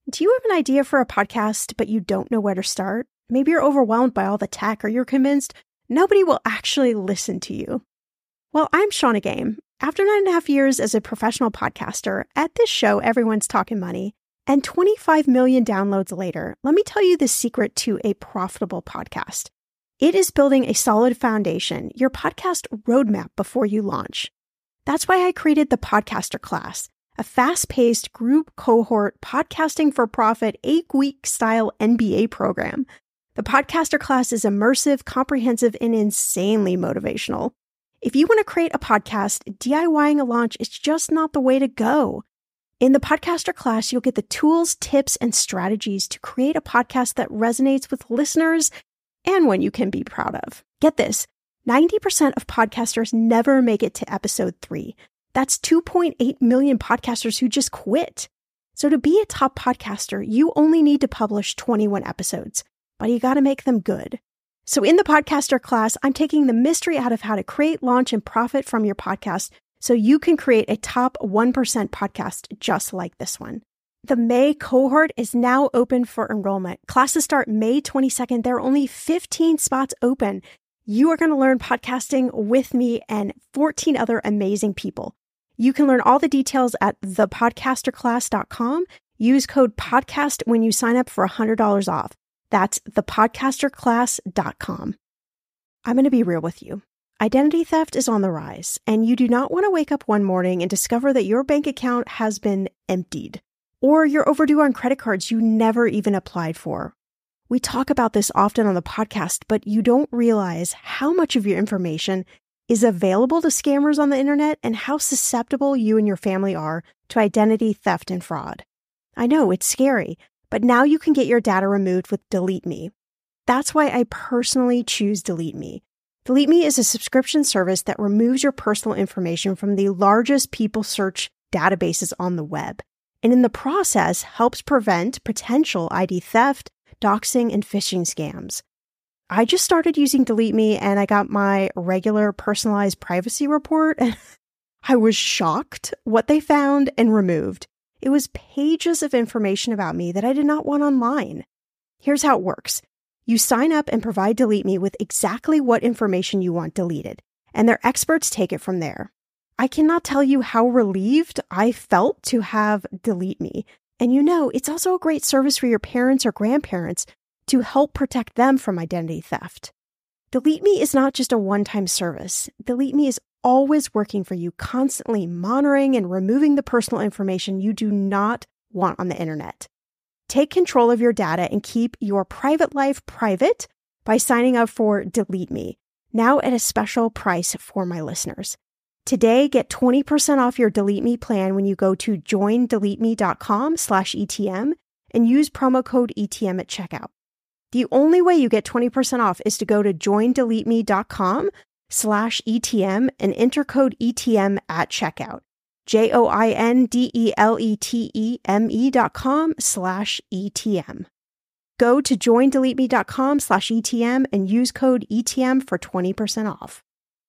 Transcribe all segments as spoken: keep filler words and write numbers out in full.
Do you have an idea for a podcast, but you don't know where to start? Maybe you're overwhelmed by all the tech, or you're convinced nobody will actually listen to you. Well, I'm Shannah Game. After nine and a half years as a professional podcaster, at this show, everyone's talking money, and twenty-five million downloads later, let me tell you the secret to a profitable podcast. It is building a solid foundation, your podcast roadmap before you launch. That's why I created the Podcaster Class, a fast-paced group cohort podcasting for profit eight-week style M B A program. The Podcaster Class is immersive, comprehensive, and insanely motivational. If you want to create a podcast, DIYing a launch is just not the way to go. In the Podcaster Class, you'll get the tools, tips, and strategies to create a podcast that resonates with listeners and one you can be proud of. Get this, ninety percent of podcasters never make it to episode three. That's two point eight million podcasters who just quit. So to be a top podcaster, you only need to publish twenty-one episodes, but you got to make them good. So in the Podcaster Class, I'm taking the mystery out of how to create, launch, and profit from your podcast so you can create a top one percent podcast just like this one. The May cohort is now open for enrollment. Classes start May twenty-second. There are only fifteen spots open. You are going to learn podcasting with me and fourteen other amazing people. You can learn all the details at the podcaster class dot com. Use code PODCAST when you sign up for one hundred dollars off. That's the podcaster class dot com. I'm going to be real with you. Identity theft is on the rise, and you do not want to wake up one morning and discover that your bank account has been emptied, or you're overdue on credit cards you never even applied for. We talk about this often on the podcast, but you don't realize how much of your information is available to scammers on the internet and how susceptible you and your family are to identity theft and fraud. I know it's scary, but now you can get your data removed with Delete Me. That's why I personally choose Delete Me. Delete Me is a subscription service that removes your personal information from the largest people search databases on the web, and in the process helps prevent potential I D theft, doxing, and phishing scams. I just started using Delete Me and I got my regular personalized privacy report and I was shocked what they found and removed. It was pages of information about me that I did not want online. Here's how it works. You sign up and provide Delete Me with exactly what information you want deleted, and their experts take it from there. I cannot tell you how relieved I felt to have Delete Me. And you know, it's also a great service for your parents or grandparents to help protect them from identity theft. Delete Me is not just a one-time service. Delete Me is always working for you, constantly monitoring and removing the personal information you do not want on the internet. Take control of your data and keep your private life private by signing up for Delete Me, now at a special price for my listeners. Today, get twenty percent off your Delete Me plan when you go to join delete me dot com slash E T M and use promo code E T M at checkout. The only way you get twenty percent off is to go to join delete me dot com slash E T M and enter code E T M at checkout. J O I N D E L E T E M E dot com slash E T M. Go to join delete me dot com slash E T M and use code E T M for twenty percent off.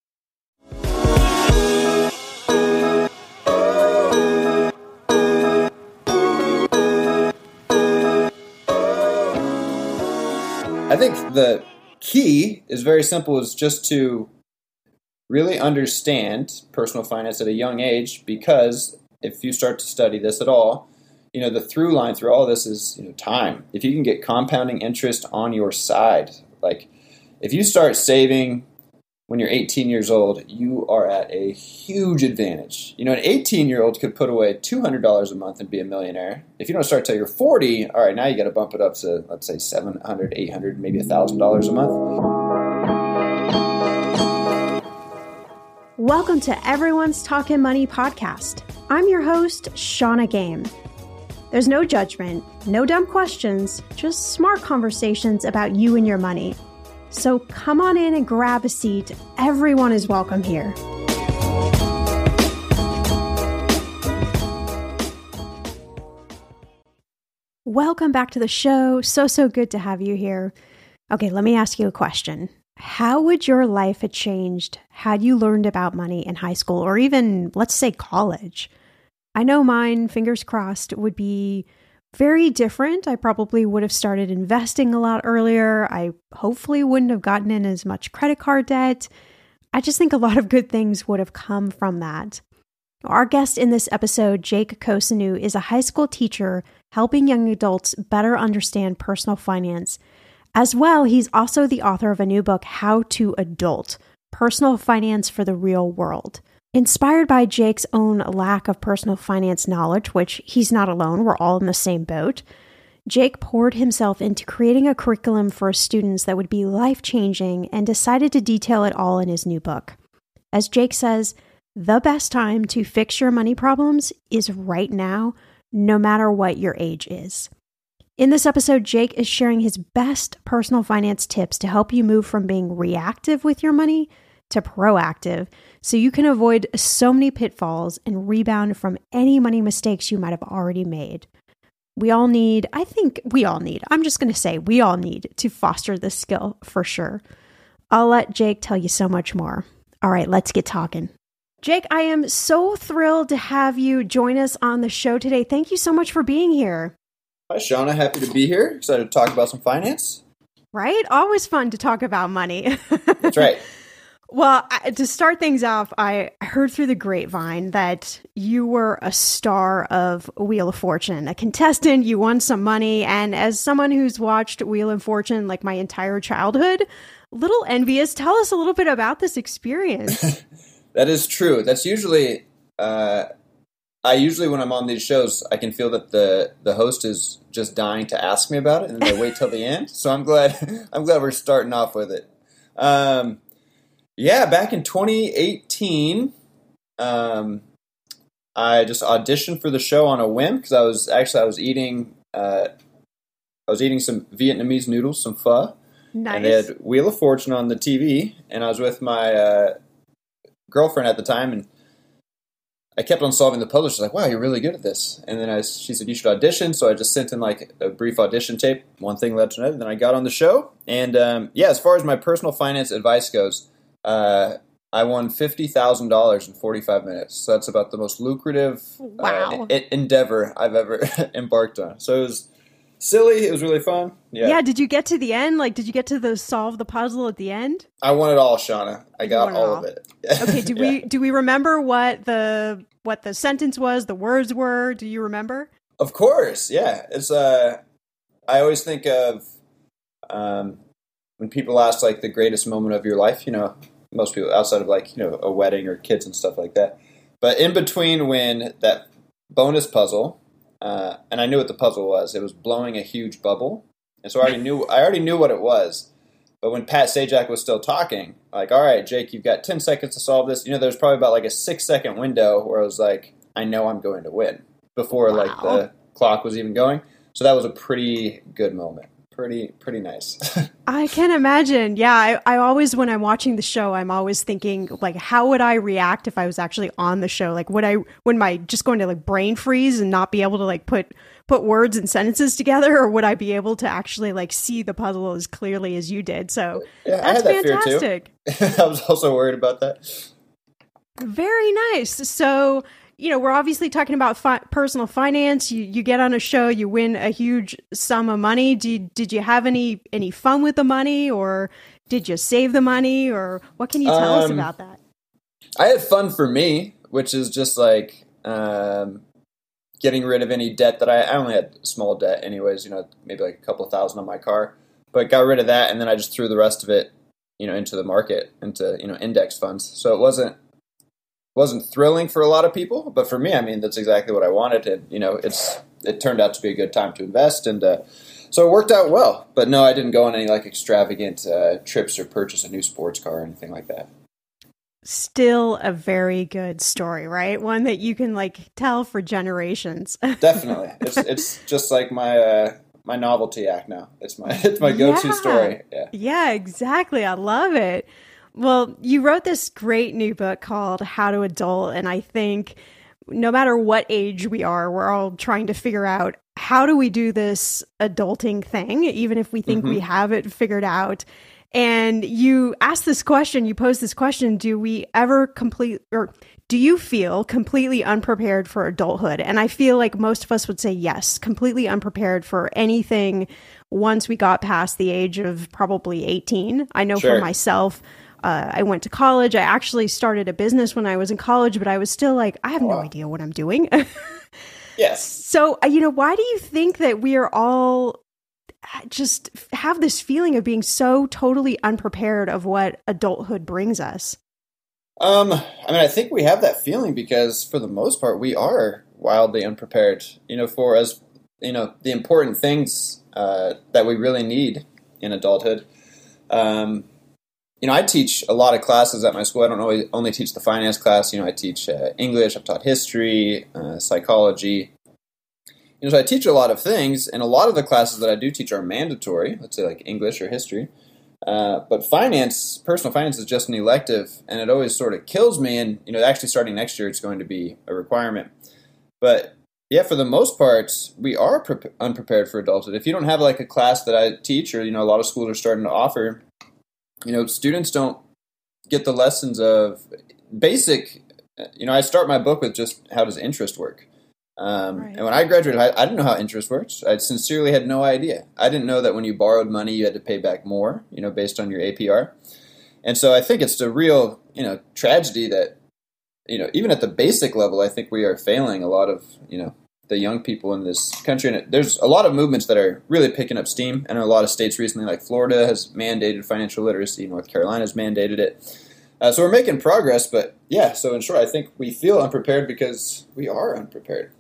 I think the key is very simple, is just to really understand personal finance at a young age, because if you start to study this at all, you know, the through line through all this is, you know, time. If you can get compounding interest on your side, like if you start saving when you're eighteen years old, you are at a huge advantage. You know, an eighteen-year-old could put away two hundred dollars a month and be a millionaire. If you don't start till you're forty, all right, now you got to bump it up to, let's say, seven hundred dollars, eight hundred dollars, maybe one thousand dollars a month. Welcome to Everyone's Talking Money podcast. I'm your host, Shannah Game. There's no judgment, no dumb questions, just smart conversations about you and your money. So come on in and grab a seat. Everyone is welcome here. Welcome back to the show. So, so good to have you here. Okay, let me ask you a question. How would your life have changed had you learned about money in high school or even, let's say, college? I know mine, fingers crossed, would be Very different. I probably would have started investing a lot earlier. I hopefully wouldn't have gotten in as much credit card debt. I just think a lot of good things would have come from that. Our guest in this episode, Jake Kosinu, is a high school teacher helping young adults better understand personal finance. As well, he's also the author of a new book, How to Adult: Personal Finance for the Real World. Inspired by Jake's own lack of personal finance knowledge, which he's not alone, we're all in the same boat, Jake poured himself into creating a curriculum for students that would be life-changing and decided to detail it all in his new book. As Jake says, the best time to fix your money problems is right now, no matter what your age is. In this episode, Jake is sharing his best personal finance tips to help you move from being reactive with your money to proactive, so you can avoid so many pitfalls and rebound from any money mistakes you might have already made. We all need, I think we all need, I'm just going to say we all need to foster this skill for sure. I'll let Jake tell you so much more. All right, let's get talking. Jake, I am so thrilled to have you join us on the show today. Thank you so much for being here. Hi, Shauna. Happy to be here. Excited to talk about some finance. Right? Always fun to talk about money. That's right. Well, I, to start things off, I heard through the grapevine that you were a star of Wheel of Fortune, a contestant, you won some money, and as someone who's watched Wheel of Fortune like my entire childhood, a little envious. Tell us a little bit about this experience. That is true. That's usually, uh, I usually when I'm on these shows, I can feel that the, the host is just dying to ask me about it, and then they wait till the end. So I'm glad, I'm glad we're starting off with it. Um, Yeah, back in twenty eighteen, um, I just auditioned for the show on a whim because I was actually I was eating uh, I was eating some Vietnamese noodles, some pho, Nice. and they had Wheel of Fortune on the T V, and I was with my uh, girlfriend at the time, and I kept on solving the puzzle. She's like, "Wow, you're really good at this." And then I, she said, "You should audition." So I just sent in like a brief audition tape. One thing led to another. Then I got on the show, and um, yeah, as far as my personal finance advice goes. Uh, I won fifty thousand dollars in forty-five minutes. So that's about the most lucrative wow. uh, endeavor I've ever embarked on. So it was silly. It was really fun. Yeah. Yeah. Did you get to the end? Like, did you get to the solve the puzzle at the end? I won it all, Shauna. I got all, all of it. Okay. Do yeah. we do we remember what the what the sentence was? The words were? Do you remember? Of course. Yeah. It's uh, I always think of um. when people ask, like, the greatest moment of your life, you know, most people outside of, like, you know, a wedding or kids and stuff like that. But in between when that bonus puzzle, uh, and I knew what the puzzle was, it was blowing a huge bubble. And so I already knew I already knew what it was. But when Pat Sajak was still talking, like, all right, Jake, you've got ten seconds to solve this. You know, there's probably about, like, a six-second window where I was like, I know I'm going to win before, wow. like, the clock was even going. So that was a pretty good moment. Pretty, pretty nice. I can imagine. Yeah. I, I always, when I'm watching the show, I'm always thinking, like, how would I react if I was actually on the show? Like, would I, would my just going to like brain freeze and not be able to like put, put words and sentences together? Or would I be able to actually like see the puzzle as clearly as you did? So yeah, that's I had that fantastic. Fear too. I was also worried about that. Very nice. So, you know, we're obviously talking about fi- personal finance. You you get on a show, you win a huge sum of money. Did did you have any any fun with the money, or did you save the money, or what can you tell um, us about that? I had fun for me, which is just like um, getting rid of any debt that I, I only had small debt anyways, you know, maybe like a couple of thousand on my car, but got rid of that, and then I just threw the rest of it, you know, into the market, into, you know, index funds. So it wasn't. wasn't thrilling for a lot of people, but for me, I mean, that's exactly what I wanted. And, you know, it's, it turned out to be a good time to invest. And, uh, so it worked out well, but no, I didn't go on any like extravagant, uh, trips or purchase a new sports car or anything like that. Still a very good story, right? One that you can like tell for generations. Definitely. It's, it's just like my, uh, my novelty act now. It's my, it's my go-to yeah. story. Yeah. Yeah, exactly. I love it. Well, you wrote this great new book called How to Adult, and I think no matter what age we are, we're all trying to figure out how do we do this adulting thing, even if we think mm-hmm. we have it figured out. And you asked this question, you posed this question, do we ever complete, or do you feel completely unprepared for adulthood? And I feel like most of us would say yes, completely unprepared for anything once we got past the age of probably eighteen. I know Sure. for myself, uh, I went to college. I actually started a business when I was in college, but I was still like, I have no Wow. idea what I'm doing. Yes. So, uh, you know, why do you think that we are all just have this feeling of being so totally unprepared of what adulthood brings us? Um, I mean, I think we have that feeling because for the most part, we are wildly unprepared, you know, for as, you know, the important things uh, that we really need in adulthood. Um, you know, I teach a lot of classes at my school. I don't always only teach the finance class. You know, I teach uh, English, I've taught history, uh, psychology. You know, so I teach a lot of things, and a lot of the classes that I do teach are mandatory, let's say like English or history. Uh, but finance, personal finance is just an elective, and it always sort of kills me. And, you know, actually starting next year, it's going to be a requirement. But yeah, for the most part, we are pre- unprepared for adulthood. If you don't have like a class that I teach, or, you know, a lot of schools are starting to offer, you know, students don't get the lessons of basic, you know, I start my book with just how does interest work? Um, Right. And when I graduated, I, I didn't know how interest works. I sincerely had no idea. I didn't know that when you borrowed money, you had to pay back more, you know, based on your A P R. And so I think it's a real, you know, tragedy that, you know, even at the basic level, I think we are failing a lot of, you know, the young people in this country. And it, there's a lot of movements that are really picking up steam. I know a lot of states recently, like Florida has mandated financial literacy. North Carolina has mandated it. Uh, so we're making progress, but yeah, so in short, I think we feel unprepared because we are unprepared.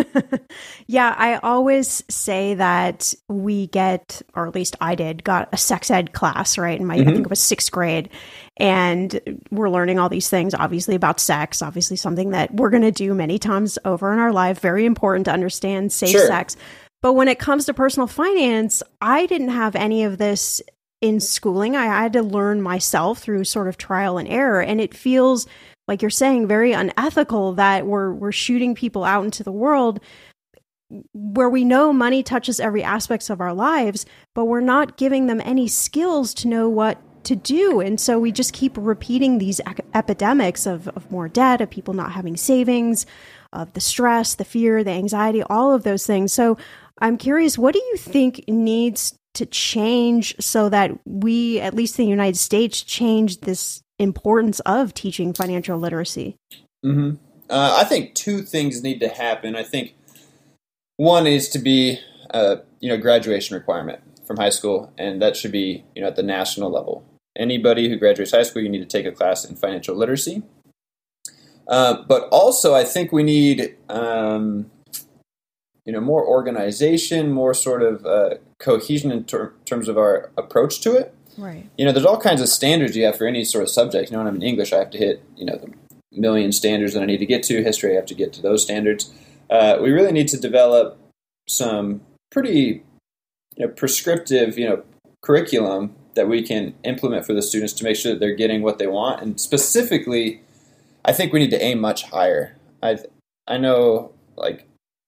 Yeah, I always say that we get, or at least I did, got a sex ed class, right? In my, Mm-hmm. I think it was sixth grade. And we're learning all these things, obviously, about sex, obviously something that we're going to do many times over in our life. Very important to understand safe Sure. sex. But when it comes to personal finance, I didn't have any of this in schooling. I had to learn myself through sort of trial and error. And it feels, like you're saying, very unethical that we're we're shooting people out into the world where we know money touches every aspect of our lives, but we're not giving them any skills to know what to do. And so we just keep repeating these ec- epidemics of, of more debt, of people not having savings, of the stress, the fear, the anxiety, all of those things. So I'm curious, what do you think needs to change so that we, at least in the United States, change this importance of teaching financial literacy? Mm-hmm. Uh, I think two things need to happen. I think one is to be, uh, you know, graduation requirement from high school, and that should be, you know, at the national level. Anybody who graduates high school, you need to take a class in financial literacy. Uh, but also, I think we need, um, you know, more organization, more sort of uh, cohesion in ter- terms of our approach to it. Right. You know, there's all kinds of standards you have for any sort of subject. You know, when I'm in English, I have to hit, you know, the million standards that I need to get to. History, I have to get to those standards. Uh, we really need to develop some pretty, you know, prescriptive, you know, curriculum that we can implement for the students to make sure that they're getting what they want. And specifically, I think we need to aim much higher. I I know, like,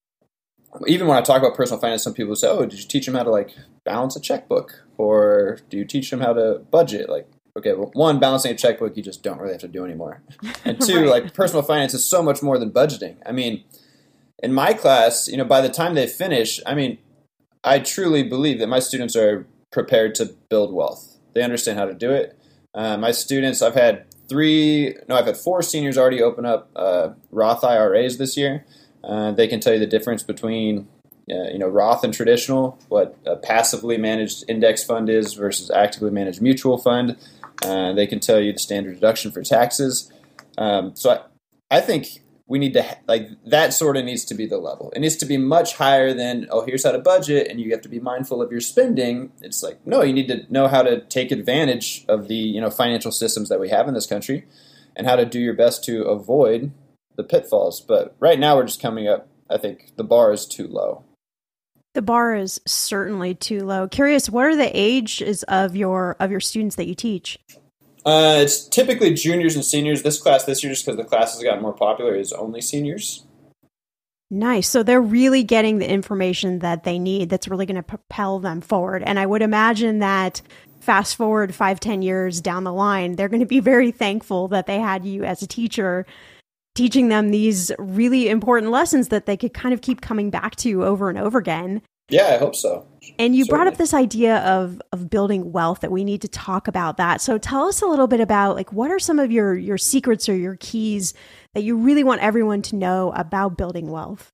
even when I talk about personal finance, some people say, oh, did you teach them how to, like, balance a checkbook? Or do you teach them how to budget? Like, okay, well, one, balancing a checkbook, you just don't really have to do anymore. And two, Right. like, personal finance is so much more than budgeting. I mean, in my class, you know, by the time they finish, I mean, I truly believe that my students are prepared to build wealth. They understand how to do it. Uh, my students, I've had three, no, I've had four seniors already open up uh, Roth I R As this year. Uh, they can tell you the difference between, uh, you know, Roth and traditional, what a passively managed index fund is versus actively managed mutual fund. Uh, they can tell you the standard deduction for taxes. Um, so I, I think we need to, like, that sort of needs to be the level. It needs to be much higher than, oh, here's how to budget and you have to be mindful of your spending. It's like, no, you need to know how to take advantage of the, you know, financial systems that we have in this country and how to do your best to avoid the pitfalls. But right now we're just coming up, I think the bar is too low. The bar is certainly too low. Curious, what are the ages of your of your students that you teach? Uh, it's typically juniors and seniors. This class this year, just because the class has gotten more popular, is only seniors. Nice. So they're really getting the information that they need that's really going to propel them forward. And I would imagine that fast forward five, ten years down the line, they're going to be very thankful that they had you as a teacher teaching them these really important lessons that they could kind of keep coming back to over and over again. Yeah, I hope so. And you Certainly. brought up this idea of of building wealth, that we need to talk about that. So tell us a little bit about, like, what are some of your your secrets or your keys that you really want everyone to know about building wealth?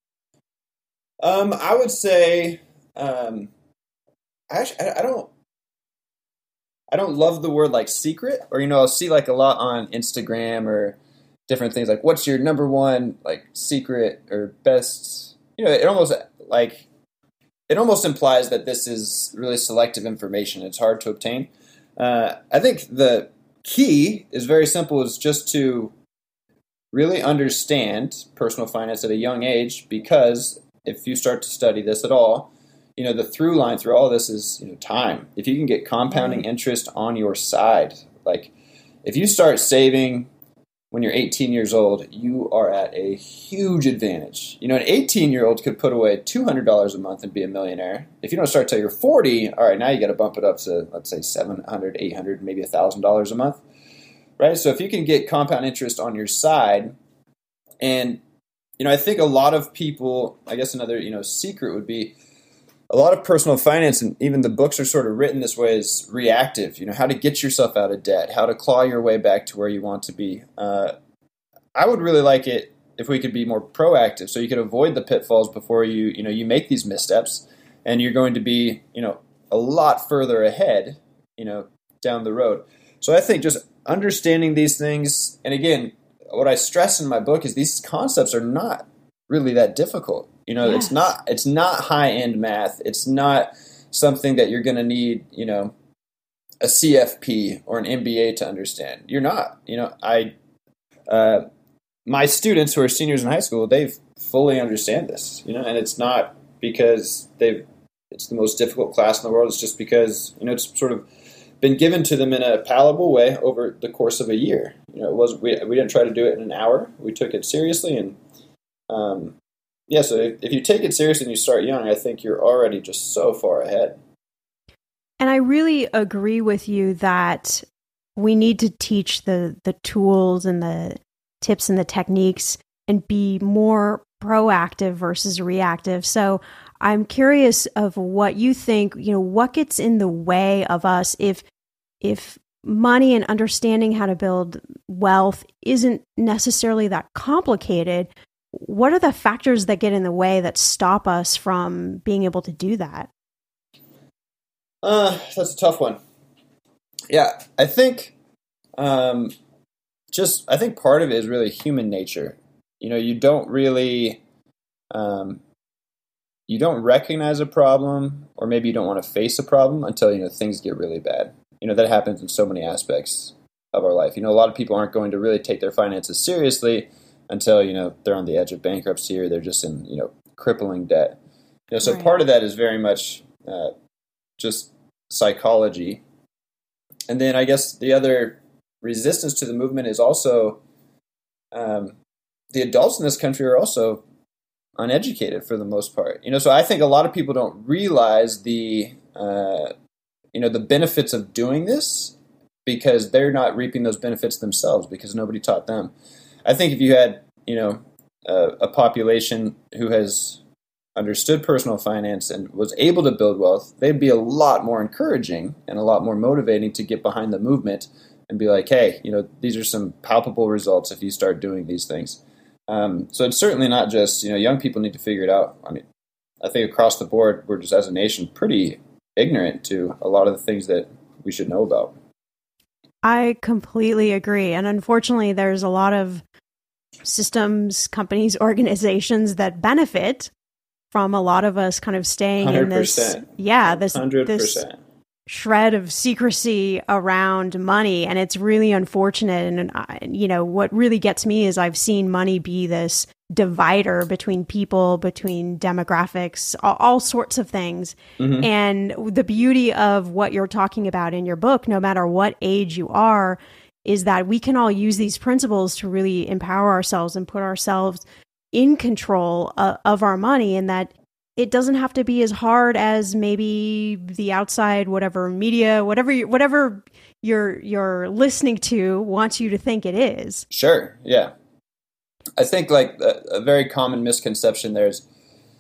Um, I would say, um, I, actually, I don't, I don't love the word like secret, or, you know, I'll see like a lot on Instagram or different things like, what's your number one like secret or best, you know, it almost like, it almost implies that this is really selective information. It's hard to obtain. Uh, I think the key is very simple, is just to really understand personal finance at a young age, because if you start to study this at all, you know, the through line through all this is, you know, time. If you can get compounding interest on your side, like if you start saving when you're eighteen years old, you are at a huge advantage. You know, an eighteen-year-old could put away two hundred dollars a month and be a millionaire. If you don't start till you're forty, all right, now you got to bump it up to, let's say, seven hundred dollars, eight hundred dollars, maybe one thousand dollars a month, right? So if you can get compound interest on your side, and, you know, I think a lot of people, I guess another, you know, secret would be, a lot of personal finance, and even the books are sort of written this way, is reactive. You know, how to get yourself out of debt, how to claw your way back to where you want to be. Uh, I would really like it if we could be more proactive, so you could avoid the pitfalls before you, you know, you make these missteps, and you're going to be, you know, a lot further ahead, you know, down the road. So I think just understanding these things, and again, what I stress in my book is these concepts are not really that difficult. You know, yes. it's not it's not high-end math. It's not something that you're going to need, you know, a C F P or an M B A to understand. You're not. You know, I uh, my students who are seniors in high school, they fully understand this. You know, and it's not because they've it's the most difficult class in the world. It's just because, you know, it's sort of been given to them in a palatable way over the course of a year. You know, it was we we didn't try to do it in an hour. We took it seriously, and um. Yeah, so if, if you take it seriously and you start young, I think you're already just so far ahead. And I really agree with you that we need to teach the the tools and the tips and the techniques and be more proactive versus reactive. So I'm curious of what you think, you know, what gets in the way of us if if money and understanding how to build wealth isn't necessarily that complicated. What are the factors that get in the way that stop us from being able to do that? Uh, that's a tough one. Yeah, I think um, just I think part of it is really human nature. You know, you don't really um, you don't recognize a problem, or maybe you don't want to face a problem until, you know, things get really bad. You know, that happens in so many aspects of our life. You know, a lot of people aren't going to really take their finances seriously until, you know, they're on the edge of bankruptcy, or they're just in, you know, crippling debt. You know, so right. Part of that is very much uh, just psychology. And then I guess the other resistance to the movement is also um, the adults in this country are also uneducated for the most part. You know, so I think a lot of people don't realize the, uh, you know, the benefits of doing this, because they're not reaping those benefits themselves because nobody taught them. I think if you had, you know, uh, a population who has understood personal finance and was able to build wealth, they'd be a lot more encouraging and a lot more motivating to get behind the movement and be like, hey, you know, these are some palpable results if you start doing these things. Um, so it's certainly not just, you know, young people need to figure it out. I mean, I think across the board, we're just as a nation pretty ignorant to a lot of the things that we should know about. I completely agree. And unfortunately, there's a lot of systems, companies, organizations that benefit from a lot of us kind of staying one hundred percent. in this, yeah, this, one hundred percent. this shred of secrecy around money. And it's really unfortunate. And, I, you know, what really gets me is I've seen money be this divider between people, between demographics, all, all sorts of things. Mm-hmm. And the beauty of what you're talking about in your book, no matter what age you are, is that we can all use these principles to really empower ourselves and put ourselves in control uh, of our money, and that it doesn't have to be as hard as maybe the outside, whatever media, whatever you, whatever you're you're listening to wants you to think it is. Sure, yeah. I think like a, a very common misconception there is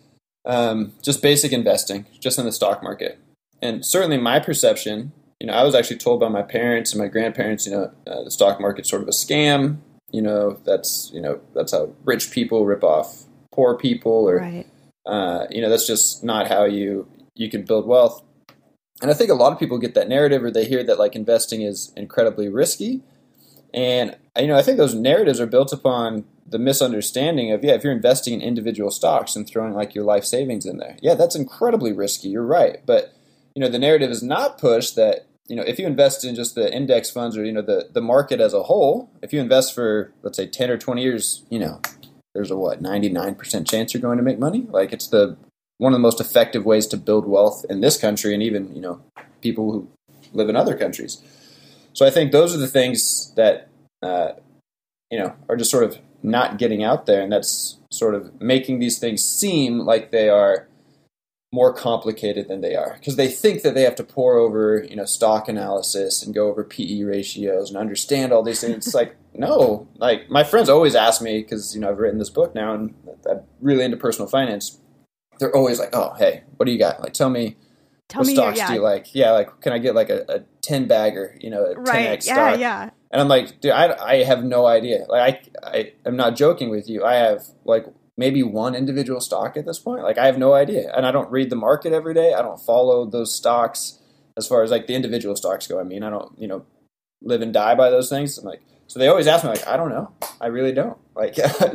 um, just basic investing, just in the stock market. And certainly my perception, you know, I was actually told by my parents and my grandparents, you know, uh, the stock market's sort of a scam. You know, that's, you know, that's how rich people rip off poor people, or, right. uh, you know, that's just not how you, you can build wealth. And I think a lot of people get that narrative, or they hear that like investing is incredibly risky. And, you know, I think those narratives are built upon the misunderstanding of, yeah, if you're investing in individual stocks and throwing like your life savings in there, yeah, that's incredibly risky. You're right. But, you know, the narrative is not pushed that, you know, if you invest in just the index funds, or, you know, the, the market as a whole, if you invest for, let's say, ten or twenty years, you know, there's a what, ninety-nine percent chance you're going to make money. Like, it's the one of the most effective ways to build wealth in this country, and even, you know, people who live in other countries. So I think those are the things that, uh, you know, are just sort of not getting out there, and that's sort of making these things seem like they are more complicated than they are, because they think that they have to pour over, you know, stock analysis and go over P E ratios and understand all these things. It's like, no, like my friends always ask me, because, you know, I've written this book now and I'm really into personal finance. They're always like, oh, hey, what do you got? Like, tell me, Tell what me stocks your, yeah. do you like? Yeah, like, can I get like a, a ten bagger, you know, a Right. ten X Yeah, stock? yeah. And I'm like, dude, I, I have no idea. Like, I, I, I'm not joking with you. I have like maybe one individual stock at this point. Like, I have no idea. And I don't read the market every day. I don't follow those stocks as far as like the individual stocks go. I mean, I don't, you know, live and die by those things. I'm like, so they always ask me, like, I don't know. I really don't. Like,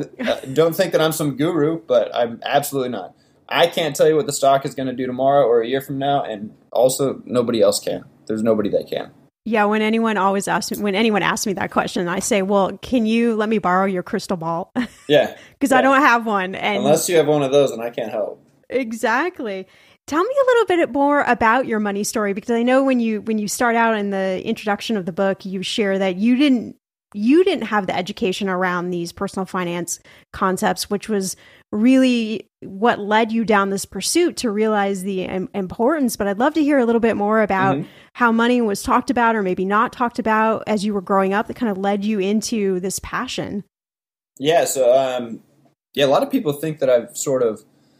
don't think that I'm some guru, but I'm absolutely not. I can't tell you what the stock is going to do tomorrow or a year from now. And also nobody else can. There's nobody that can. Yeah, when anyone always asks me, when anyone asks me that question, I say, well, can you let me borrow your crystal ball? Yeah. Because yeah. I don't have one. And unless you have one of those, and I can't help. Exactly. Tell me a little bit more about your money story, because I know when you when you start out in the introduction of the book, you share that you didn't you didn't have the education around these personal finance concepts, which was really what led you down this pursuit to realize the um, importance. But I'd love to hear a little bit more about mm-hmm. how money was talked about or maybe not talked about as you were growing up that kind of led you into this passion. Yeah. So, um, yeah, a lot of people think that I've sort of,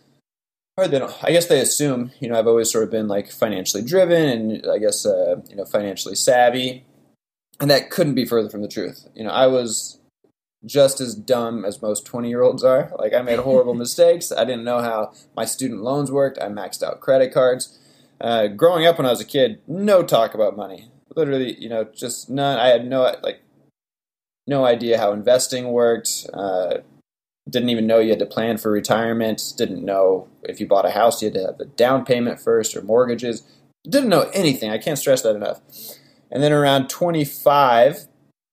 or they don't, I guess they assume, you know, I've always sort of been like financially driven and I guess, uh, you know, financially savvy. And that couldn't be further from the truth. You know, I was just as dumb as most twenty-year-olds are. Like, I made horrible mistakes. I didn't know how my student loans worked. I maxed out credit cards. Uh, growing up when I was a kid, no talk about money. Literally, you know, just none. I had no, like, no idea how investing worked. Uh, didn't even know you had to plan for retirement. Didn't know if you bought a house, you had to have a down payment first or mortgages. Didn't know anything. I can't stress that enough. And then around twenty-five,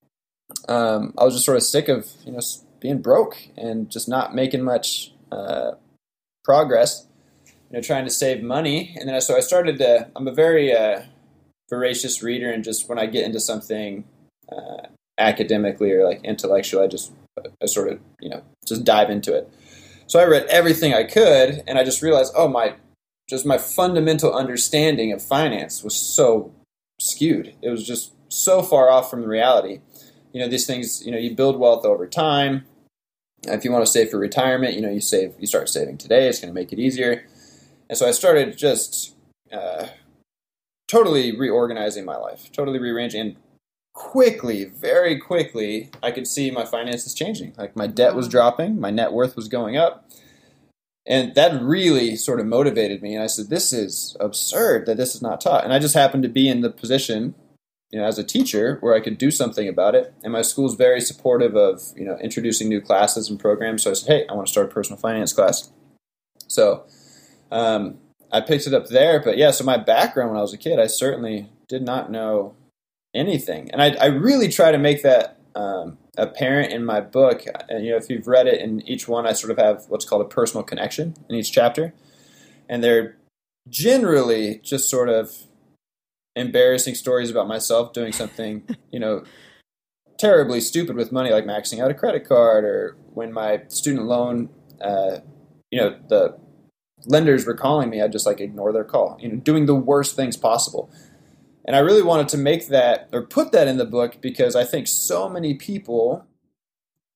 um, I was just sort of sick of, you know, being broke and just not making much uh, progress, you know, trying to save money. And then I, so I started to, I'm a very uh, voracious reader, and just when I get into something uh, academically or like intellectual, I just I sort of, you know, just dive into it. So I read everything I could, and I just realized, oh, my, just my fundamental understanding of finance was so skewed. It was just so far off from the reality. You know, these things, you know, you build wealth over time. If you want to save for retirement, you know, you save, you start saving today. It's going to make it easier. And so I started just uh, totally reorganizing my life, totally rearranging. And quickly, very quickly, I could see my finances changing. Like, my debt was dropping, my net worth was going up. And that really sort of motivated me. And I said, this is absurd that this is not taught. And I just happened to be in the position, you know, as a teacher where I could do something about it. And my school's very supportive of, you know, introducing new classes and programs. So I said, hey, I want to start a personal finance class. So um, I picked it up there. But yeah, so my background when I was a kid, I certainly did not know anything. And I, I really try to make that um, apparent in my book. And, you know, if you've read it, in each one, I sort of have what's called a personal connection in each chapter. And they're generally just sort of embarrassing stories about myself doing something, you know, terribly stupid with money, like maxing out a credit card, or when my student loan, uh, you know, the lenders were calling me, I'd just like ignore their call, you know, doing the worst things possible. And I really wanted to make that, or put that in the book, because I think so many people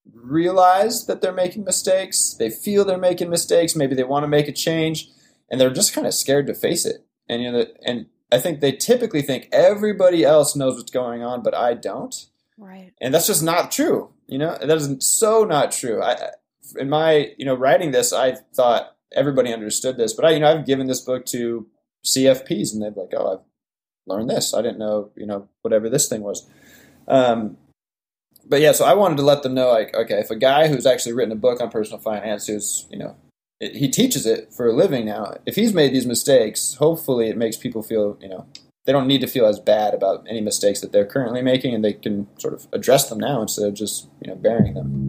realize that they're making mistakes. They feel they're making mistakes. Maybe they want to make a change, and they're just kind of scared to face it. And you know, and I think they typically think everybody else knows what's going on, but I don't. Right. And that's just not true. You know, that is so not true. I, in my, you know, writing this, I thought everybody understood this, but I, you know, I've given this book to C F Ps, and they're like, "Oh, I've learned this. I didn't know, you know, whatever this thing was." Um, but yeah, so I wanted to let them know, like, okay, if a guy who's actually written a book on personal finance, who's, you know, it, he teaches it for a living now, if he's made these mistakes, hopefully it makes people feel, you know, they don't need to feel as bad about any mistakes that they're currently making, and they can sort of address them now instead of just, you know, burying them.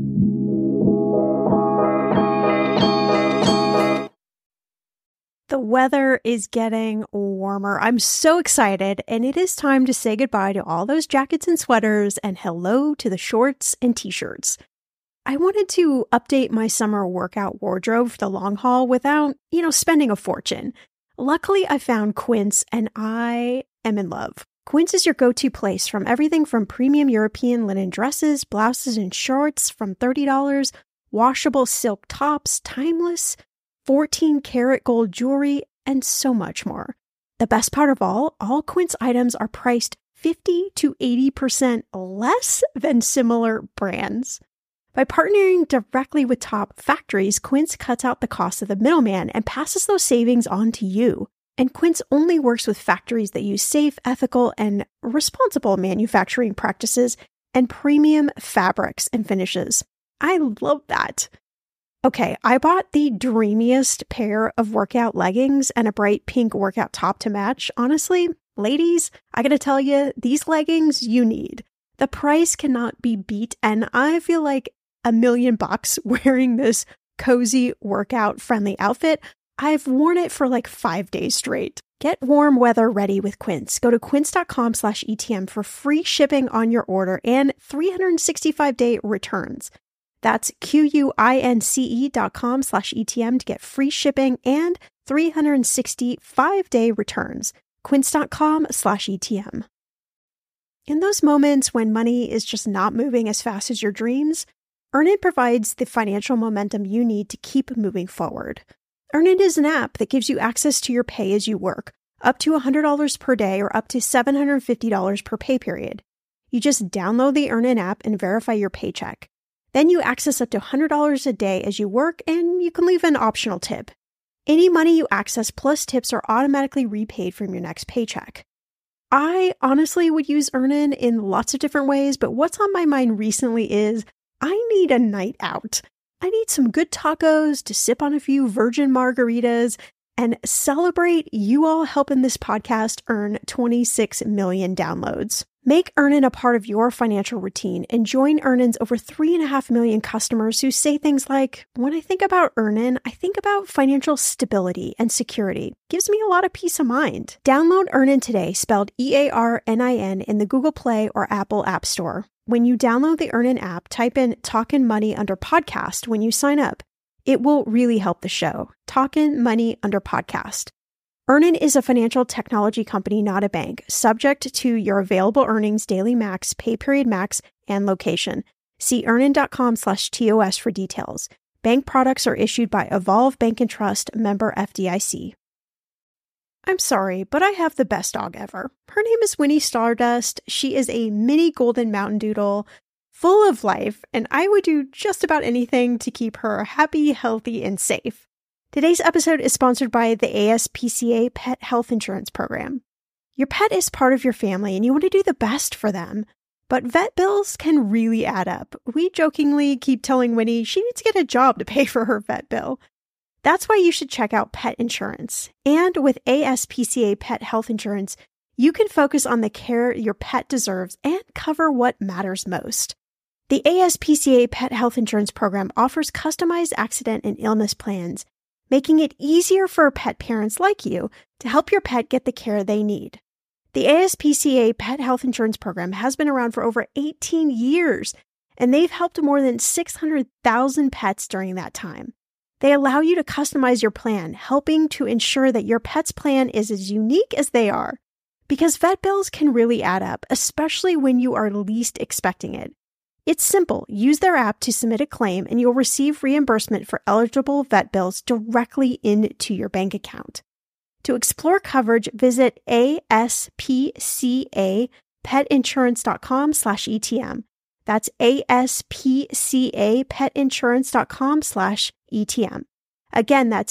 The weather is getting warmer. I'm so excited, and it is time to say goodbye to all those jackets and sweaters and hello to the shorts and t-shirts. I wanted to update my summer workout wardrobe for the long haul without, you know, spending a fortune. Luckily, I found Quince, and I am in love. Quince is your go-to place from everything from premium European linen dresses, blouses, and shorts from thirty dollars, washable silk tops, timeless fourteen karat gold jewelry, and so much more. The best part of all, all Quince items are priced fifty to eighty percent less than similar brands. By partnering directly with top factories, Quince cuts out the cost of the middleman and passes those savings on to you. And Quince only works with factories that use safe, ethical, and responsible manufacturing practices and premium fabrics and finishes. I love that. Okay, I bought the dreamiest pair of workout leggings and a bright pink workout top to match. Honestly, ladies, I gotta tell you, these leggings you need. The price cannot be beat, and I feel like a million bucks wearing this cozy workout-friendly outfit. I've worn it for like five days straight. Get warm weather ready with Quince. Go to quince.com slash ETM for free shipping on your order and three hundred sixty-five day returns. That's Q-U-I-N-C-E dot com slash ETM to get free shipping and three hundred sixty-five day returns. Quince.com slash ETM. In those moments when money is just not moving as fast as your dreams, Earnin provides the financial momentum you need to keep moving forward. Earnin is an app that gives you access to your pay as you work, up to one hundred dollars per day or up to seven hundred fifty dollars per pay period. You just download the Earnin app and verify your paycheck. Then you access up to one hundred dollars a day as you work, and you can leave an optional tip. Any money you access plus tips are automatically repaid from your next paycheck. I honestly would use Earnin in lots of different ways, but what's on my mind recently is I need a night out. I need some good tacos to sip on a few virgin margaritas and celebrate you all helping this podcast earn twenty-six million downloads. Make Earnin a part of your financial routine and join Earnin's over three and a half million customers who say things like, when I think about Earnin, I think about financial stability and security. Gives me a lot of peace of mind. Download Earnin today, spelled E A R N I N, in the Google Play or Apple App Store. When you download the Earnin app, type in Talkin' Money under podcast when you sign up. It will really help the show. Talkin' Money under podcast. Earnin is a financial technology company, not a bank, subject to your available earnings, daily max, pay period max, and location. See earnin.com slash TOS for details. Bank products are issued by Evolve Bank and Trust, member F D I C. I'm sorry, but I have the best dog ever. Her name is Winnie Stardust. She is a mini golden mountain doodle, full of life, and I would do just about anything to keep her happy, healthy, and safe. Today's episode is sponsored by the A S P C A Pet Health Insurance Program. Your pet is part of your family, and you want to do the best for them. But vet bills can really add up. We jokingly keep telling Winnie she needs to get a job to pay for her vet bill. That's why you should check out pet insurance. And with A S P C A Pet Health Insurance, you can focus on the care your pet deserves and cover what matters most. The A S P C A Pet Health Insurance Program offers customized accident and illness plans, making it easier for pet parents like you to help your pet get the care they need. The A S P C A Pet Health Insurance Program has been around for over eighteen years, and they've helped more than six hundred thousand pets during that time. They allow you to customize your plan, helping to ensure that your pet's plan is as unique as they are. Because vet bills can really add up, especially when you are least expecting it. It's simple. Use their app to submit a claim and you'll receive reimbursement for eligible vet bills directly into your bank account. To explore coverage, visit aspcapetinsurance.com slash ETM. That's aspcapetinsurance.com slash ETM. Again, that's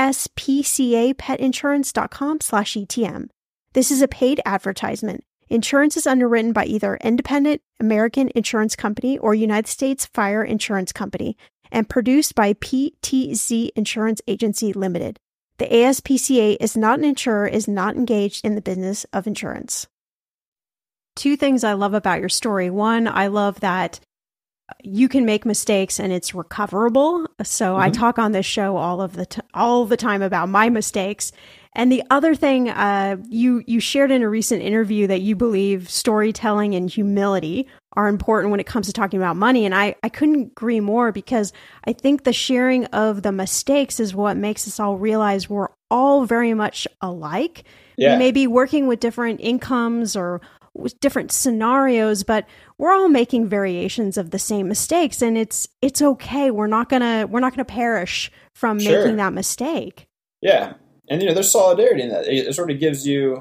aspcapetinsurance.com slash ETM. This is a paid advertisement. Insurance is underwritten by either Independent American Insurance Company or United States Fire Insurance Company and produced by P T Z Insurance Agency Limited. The A S P C A is not an insurer, is not engaged in the business of insurance. Two things I love about your story. One, I love that you can make mistakes and it's recoverable. So mm-hmm. I talk on this show all of the t- all the time about my mistakes. And the other thing, uh, you you shared in a recent interview that you believe storytelling and humility are important when it comes to talking about money. And I, I couldn't agree more, because I think the sharing of the mistakes is what makes us all realize we're all very much alike. Yeah. We may be working with different incomes or with different scenarios, but we're all making variations of the same mistakes, and it's it's okay. We're not gonna we're not gonna perish from sure. making that mistake. Yeah. And, you know, there's solidarity in that. It, it sort of gives you,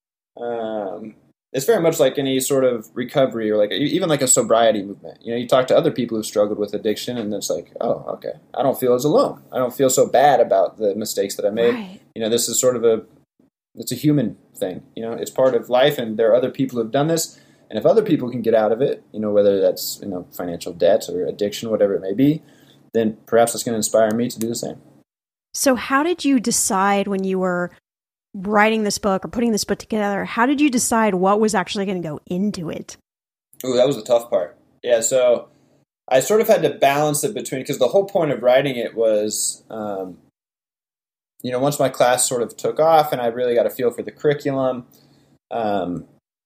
um, it's very much like any sort of recovery or like even like a sobriety movement. You know, you talk to other people who've struggled with addiction and it's like, oh, okay, I don't feel as alone. I don't feel so bad about the mistakes that I made. Right. You know, this is sort of a, it's a human thing. You know, it's part of life, and there are other people who've done this. And if other people can get out of it, you know, whether that's, you know, financial debt or addiction, whatever it may be, then perhaps it's going to inspire me to do the same. So how did you decide when you were writing this book or putting this book together, how did you decide what was actually going to go into it? Oh, that was the tough part. Yeah, so I sort of had to balance it between, because the whole point of writing it was, um, you know, once my class sort of took off and I really got a feel for the curriculum, um,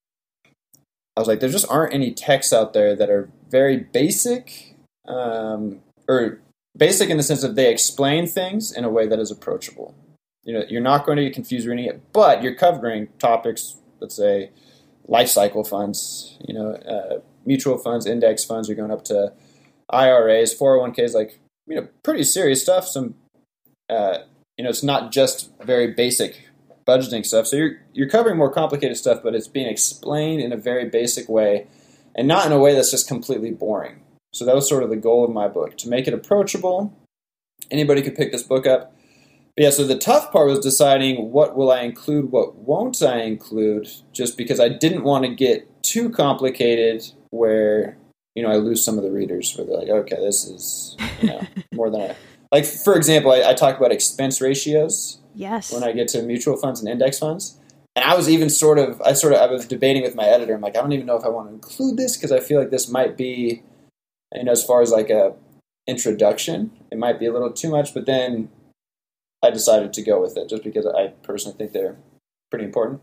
I was like, there just aren't any texts out there that are very basic, um, or basic in the sense that they explain things in a way that is approachable. You know, you're not going to get confused reading it, but you're covering topics, let's say, life cycle funds, you know, uh, mutual funds, index funds. You're going up to I R As, four oh one k's, like, you know, pretty serious stuff. Some, uh, you know, it's not just very basic budgeting stuff. So you're you're covering more complicated stuff, but it's being explained in a very basic way, and not in a way that's just completely boring. So that was sort of the goal of my book, to make it approachable. Anybody could pick this book up. But yeah, so the tough part was deciding what will I include, what won't I include, just because I didn't want to get too complicated where, you know, I lose some of the readers where they're like, okay, this is, you know, more than I... Like, for example, I, I talk about expense ratios. Yes. When I get to mutual funds and index funds. And I was even sort of, I sort of, I was debating with my editor. I'm like, I don't even know if I want to include this, because I feel like this might be, you know, as far as like a introduction, it might be a little too much, but then I decided to go with it just because I personally think they're pretty important.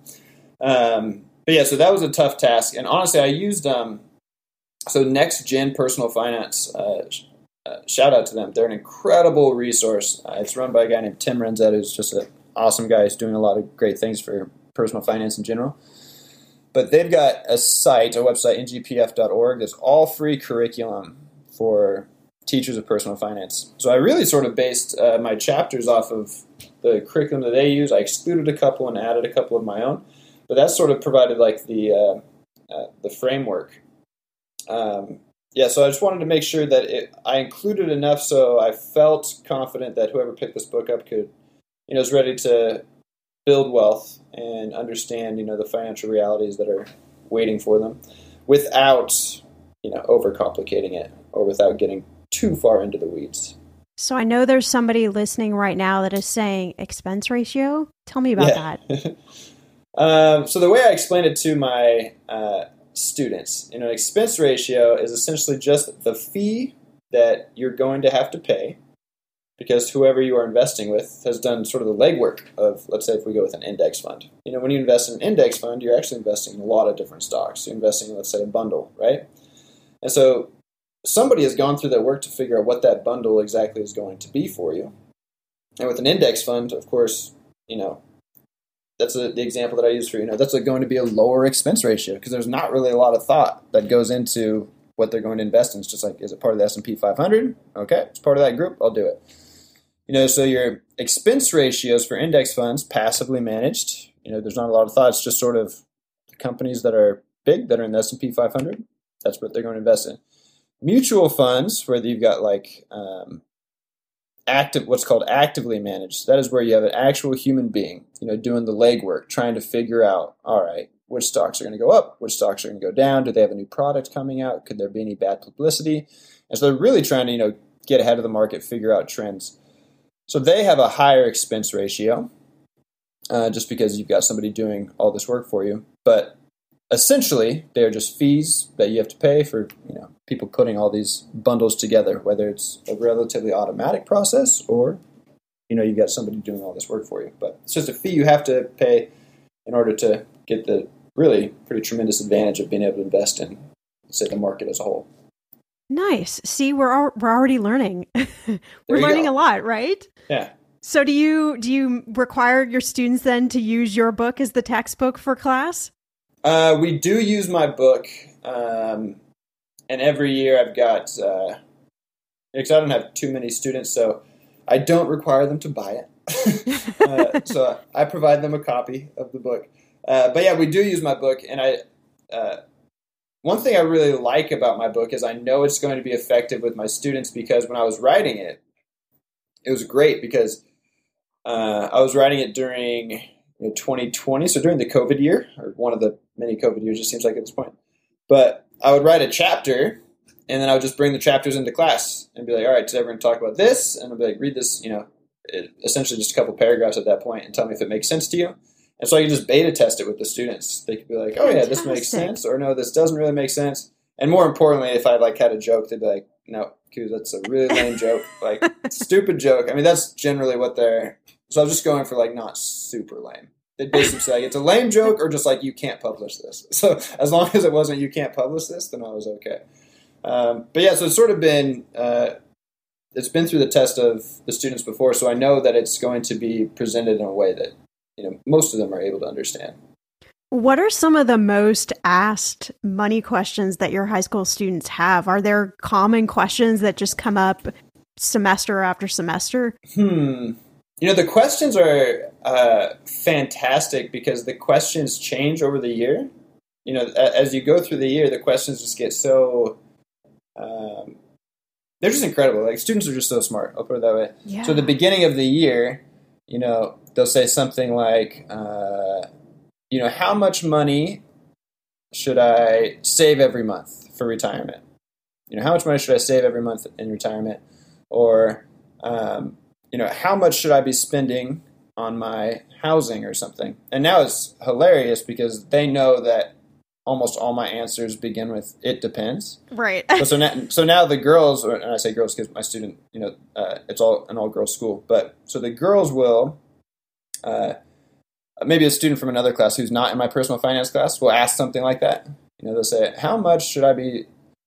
Um, but yeah, so that was a tough task. And honestly, I used, um, so Next Gen Personal Finance, uh, uh, shout out to them. They're an incredible resource. Uh, it's run by a guy named Tim Renzetta, who's just an awesome guy. He's doing a lot of great things for personal finance in general. But they've got a site, a website, N G P F dot org, that's all free curriculum for teachers of personal finance. So I really sort of based uh, my chapters off of the curriculum that they use. I excluded a couple and added a couple of my own, but that sort of provided like the uh, uh, the framework. Um, yeah, so I just wanted to make sure that it, I included enough so I felt confident that whoever picked this book up could, you know, is ready to build wealth and understand, you know, the financial realities that are waiting for them without, you know, overcomplicating it or without getting too far into the weeds. So I know there's somebody listening right now that is saying expense ratio. Tell me about yeah. that. um, so the way I explained it to my uh, students, you know, an expense ratio is essentially just the fee that you're going to have to pay, because whoever you are investing with has done sort of the legwork of, let's say if we go with an index fund. You know, when you invest in an index fund, you're actually investing in a lot of different stocks. You're investing in, let's say, a bundle, right? And so somebody has gone through that work to figure out what that bundle exactly is going to be for you. And with an index fund, of course, you know, that's a, the example that I use for, you know, that's a, going to be a lower expense ratio, because there's not really a lot of thought that goes into what they're going to invest in. It's just like, is it part of the S and P five hundred? Okay, it's part of that group. I'll do it. You know, so your expense ratios for index funds, passively managed, you know, there's not a lot of thought. It's just sort of the companies that are big, that are in the S and P five hundred. That's what they're going to invest in. Mutual funds, where you've got like um, active, what's called actively managed. That is where you have an actual human being, you know, doing the legwork, trying to figure out, all right, which stocks are going to go up, which stocks are going to go down. Do they have a new product coming out? Could there be any bad publicity? And so they're really trying to, you know, get ahead of the market, figure out trends. So they have a higher expense ratio, uh, just because you've got somebody doing all this work for you. But essentially, they're just fees that you have to pay for, you know, people putting all these bundles together, whether it's a relatively automatic process or, you know, you've got somebody doing all this work for you. But it's just a fee you have to pay in order to get the really pretty tremendous advantage of being able to invest in, say, the market as a whole. Nice. See, we're al- we're already learning. We're learning go. a lot, right? Yeah. So do you do you require your students then to use your book as the textbook for class? Uh, we do use my book, um, and every year I've got, uh, because I don't have too many students, so I don't require them to buy it. uh, so I provide them a copy of the book. Uh, but yeah, we do use my book, and I. Uh, one thing I really like about my book is I know it's going to be effective with my students, because when I was writing it, it was great because uh, I was writing it during you know, twenty twenty, so during the COVID year, or one of the many COVID years, it seems like at this point. But I would write a chapter, and then I would just bring the chapters into class and be like, all right, today we're going to talk about this, and I'll be like, read this, you know, it, essentially just a couple paragraphs at that point and tell me if it makes sense to you. And so I could just beta test it with the students. They could be like, oh yeah, this makes sense, or no, this doesn't really make sense. And more importantly, if I like had a joke, they'd be like, no, Q, that's a really lame joke, like stupid joke. I mean, that's generally what they're, so I was just going for like not super lame. They'd basically say like, it's a lame joke, or just like, you can't publish this. So as long as it wasn't, you can't publish this, then I was okay. Um, but yeah, so it's sort of been, uh, it's been through the test of the students before, so I know that it's going to be presented in a way that, you know, most of them are able to understand. What are some of the most asked money questions that your high school students have? Are there common questions that just come up semester after semester? Hmm. You know, the questions are uh, fantastic because the questions change over the year. You know, as you go through the year, the questions just get so, um, they're just incredible. Like, students are just so smart. I'll put it that way. Yeah. So at the beginning of the year, you know, they'll say something like, uh, you know, how much money should I save every month for retirement? You know, how much money should I save every month in retirement? Or, um, you know, how much should I be spending on my housing or something? And now it's hilarious because they know that almost all my answers begin with "it depends." Right. so, so now, so now the girls, and I say girls because my student, you know, uh, it's all an all girls school, but so the girls will, uh, maybe a student from another class who's not in my personal finance class will ask something like that. You know, they'll say, "How much should I be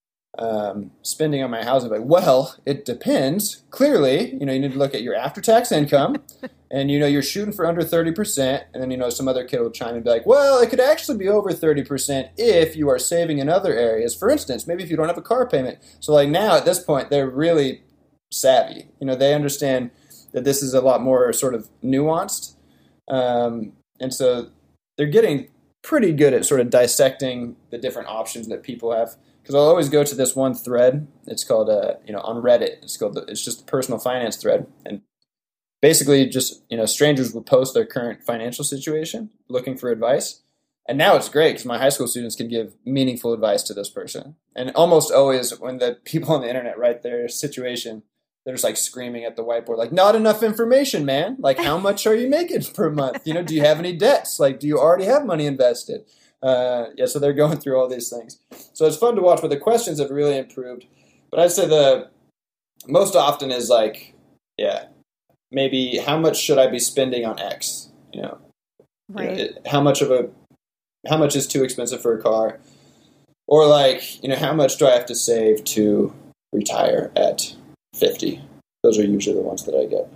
um, spending on my housing?" Like, well, it depends. Clearly, you know, you need to look at your after-tax income. And, you know, you're shooting for under thirty percent. And then, you know, some other kid will chime in and be like, well, it could actually be over thirty percent if you are saving in other areas. For instance, maybe if you don't have a car payment. So, like, now at this point, they're really savvy. You know, they understand that this is a lot more sort of nuanced. Um, and so they're getting pretty good at sort of dissecting the different options that people have. Because I'll always go to this one thread. It's called, uh, you know, on Reddit. It's called, the, it's just the personal finance thread. And basically, just, you know, strangers will post their current financial situation, looking for advice. And now it's great because my high school students can give meaningful advice to this person. And almost always when the people on the internet write their situation, they're just like screaming at the whiteboard, like, not enough information, man. Like, how much are you making per month? You know, do you have any debts? Like, do you already have money invested? Uh, yeah, so they're going through all these things. So it's fun to watch, but the questions have really improved. But I'd say the most often is like, yeah, maybe how much should I be spending on X? You know, right. You know, it, how much of a, how much is too expensive for a car? Or like, you know, how much do I have to save to retire at fifty? Those are usually the ones that I get.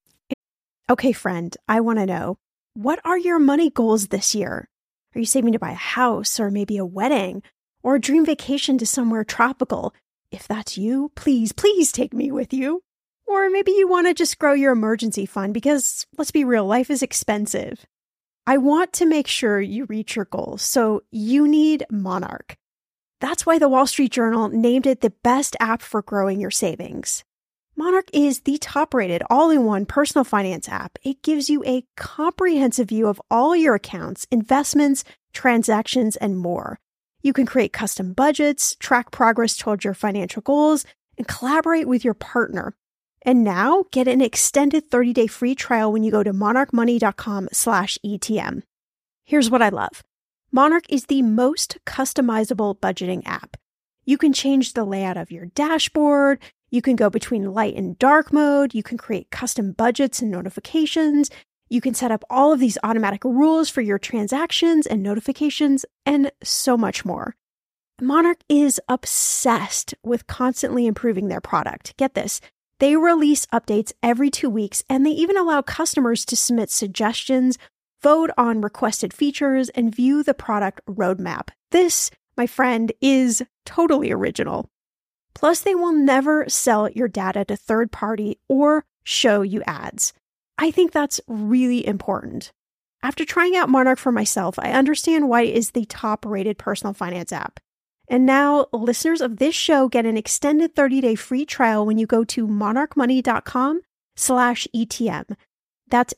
Okay, friend, I want to know, what are your money goals this year? Are you saving to buy a house or maybe a wedding? or a dream vacation to somewhere tropical. If that's you, please, please take me with you. Or maybe you want to just grow your emergency fund because, let's be real, life is expensive. I want to make sure you reach your goals, so you need Monarch. That's why the Wall Street Journal named it the best app for growing your savings. Monarch is the top-rated all-in-one personal finance app. It gives you a comprehensive view of all your accounts, investments, transactions, and more. You can create custom budgets, track progress towards your financial goals, and collaborate with your partner. And now, get an extended thirty-day free trial when you go to monarchmoney.com slash ETM. Here's what I love. Monarch is the most customizable budgeting app. You can change the layout of your dashboard. You can go between light and dark mode. You can create custom budgets and notifications. You can set up all of these automatic rules for your transactions and notifications, and so much more. Monarch is obsessed with constantly improving their product. Get this. They release updates every two weeks, and they even allow customers to submit suggestions, vote on requested features, and view the product roadmap. This, my friend, is totally original. Plus, they will never sell your data to third party or show you ads. I think that's really important. After trying out Monarch for myself, I understand why it is the top-rated personal finance app. And now, listeners of this show get an extended thirty-day free trial when you go to monarchmoney.com slash ETM. That's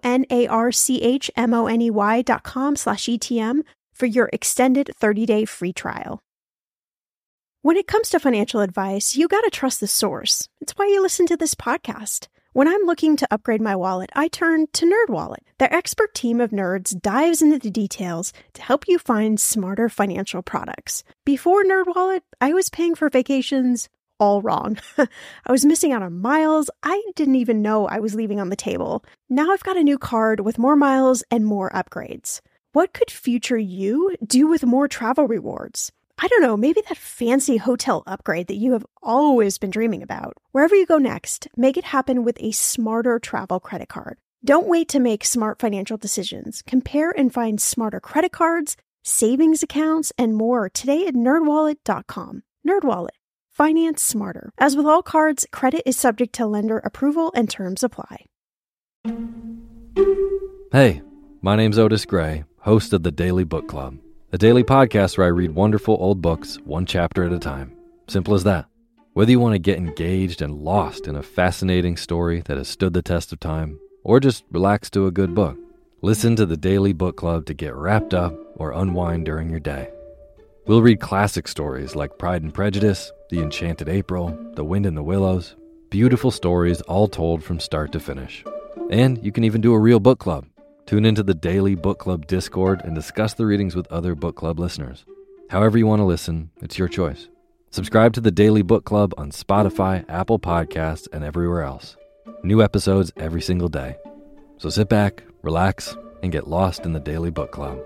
M-O-N-A-R-C-H-M-O-N-E-Y dot com slash ETM for your extended thirty-day free trial. When it comes to financial advice, you got to trust the source. It's why you listen to this podcast. When I'm looking to upgrade my wallet, I turn to NerdWallet. Their expert team of nerds dives into the details to help you find smarter financial products. Before NerdWallet, I was paying for vacations all wrong. I was missing out on miles I didn't even know I was leaving on the table. Now I've got a new card with more miles and more upgrades. What could future you do with more travel rewards? I don't know, maybe that fancy hotel upgrade that you have always been dreaming about. Wherever you go next, make it happen with a smarter travel credit card. Don't wait to make smart financial decisions. Compare and find smarter credit cards, savings accounts, and more today at nerd wallet dot com. NerdWallet. Finance smarter. As with all cards, credit is subject to lender approval and terms apply. Hey, my name's Otis Gray, host of the Daily Book Club. A daily podcast where I read wonderful old books, one chapter at a time. Simple as that. Whether you want to get engaged and lost in a fascinating story that has stood the test of time, or just relax to a good book, listen to the Daily Book Club to get wrapped up or unwind during your day. We'll read classic stories like Pride and Prejudice, The Enchanted April, The Wind in the Willows. Beautiful stories all told from start to finish. And you can even do a real book club. Tune into the Daily Book Club Discord and discuss the readings with other book club listeners. However you want to listen, it's your choice. Subscribe to the Daily Book Club on Spotify, Apple Podcasts, and everywhere else. New episodes every single day. So sit back, relax, and get lost in the Daily Book Club.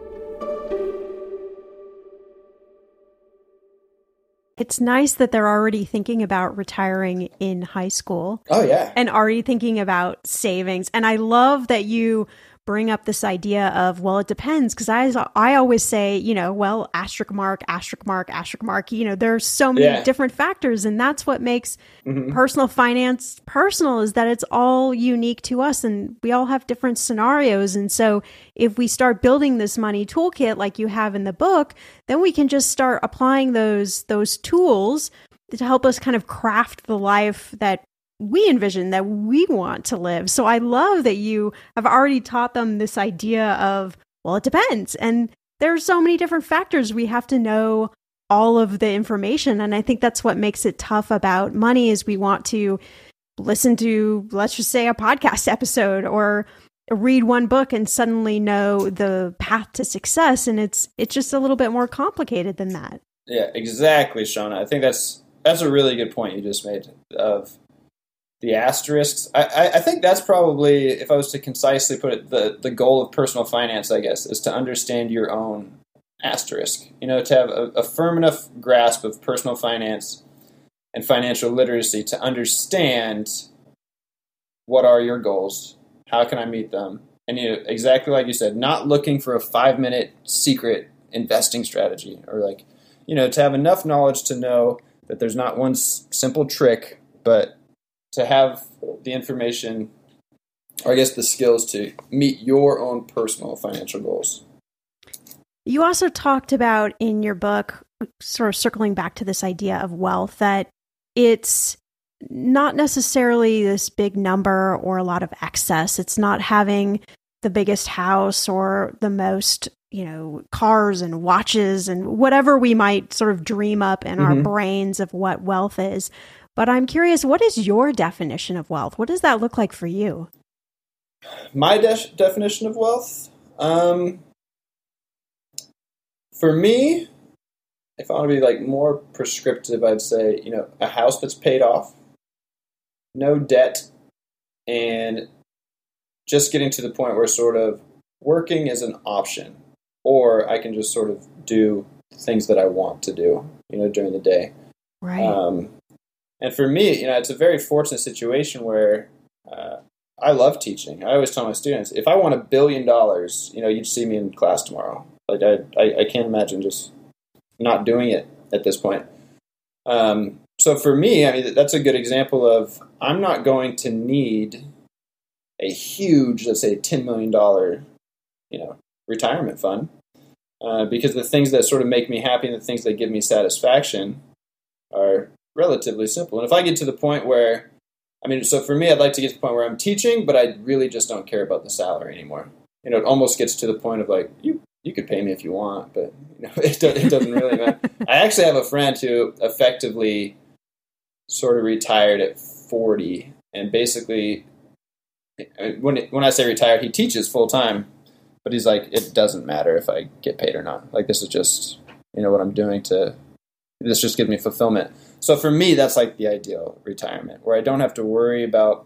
It's nice that they're already thinking about retiring in high school. Oh, yeah. And already thinking about savings. And I love that you bring up this idea of, well, it depends. Because I, I always say, you know, well, asterisk mark, asterisk mark, asterisk mark. You know, there's so many yeah. different factors. And that's what makes mm-hmm. personal finance personal, is that it's all unique to us. And we all have different scenarios. And so if we start building this money toolkit like you have in the book, then we can just start applying those those tools to help us kind of craft the life that we envision, that we want to live. So I love that you have already taught them this idea of, well, it depends. And there are so many different factors. We have to know all of the information. And I think that's what makes it tough about money, is we want to listen to, let's just say, a podcast episode or read one book and suddenly know the path to success. And it's it's just a little bit more complicated than that. Yeah, exactly, Shauna. I think that's that's a really good point you just made of the asterisks. I, I, I think that's probably, if I was to concisely put it, the, the goal of personal finance, I guess, is to understand your own asterisk. You know, to have a, a firm enough grasp of personal finance and financial literacy to understand what are your goals, how can I meet them, and, you know, exactly like you said, not looking for a five-minute secret investing strategy, or like you know, to have enough knowledge to know that there's not one s- simple trick, but to have the information, or I guess the skills to meet your own personal financial goals. You also talked about in your book, sort of circling back to this idea of wealth, that it's not necessarily this big number or a lot of excess. It's not having the biggest house or the most, you know, cars and watches and whatever we might sort of dream up in mm-hmm. our brains of what wealth is. But I'm curious, what is your definition of wealth? What does that look like for you? My de- definition of wealth? Um, for me, if I want to be like more prescriptive, I'd say, you know, a house that's paid off, no debt, and just getting to the point where sort of working is an option, or I can just sort of do things that I want to do, you know, during the day. Right. Um, and for me, you know, it's a very fortunate situation where uh, I love teaching. I always tell my students, if I won a billion dollars, you know, you'd see me in class tomorrow. Like I, I, I can't imagine just not doing it at this point. Um, so for me, I mean, that's a good example of I'm not going to need a huge, let's say, ten million dollars, you know, retirement fund, uh, because the things that sort of make me happy and the things that give me satisfaction are relatively simple. And if I get to the point where, I mean, so for me, I'd like to get to the point where I'm teaching, but I really just don't care about the salary anymore. You know, it almost gets to the point of like, you you could pay me if you want, but you know, it, do, it doesn't really matter. I actually have a friend who effectively sort of retired at forty, and basically, when it, when I say retired, he teaches full time, but he's like, it doesn't matter if I get paid or not. Like, this is just, you know, what I'm doing to, this just gives me fulfillment. So for me, that's like the ideal retirement, where I don't have to worry about